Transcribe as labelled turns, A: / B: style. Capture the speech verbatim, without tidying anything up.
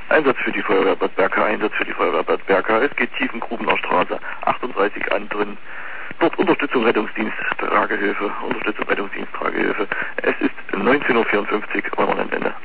A: Einsatz für die Feuerwehr Bad Berka, Einsatz für die Feuerwehr Bad Berka. Es geht Tiefengrubener Straße, achtunddreißig an drin. Dort Unterstützung Rettungsdienst, Tragehilfe, Unterstützung Rettungsdienst, Tragehilfe. Es ist neunzehn Uhr vierundfünfzig, wollen wir am Ende.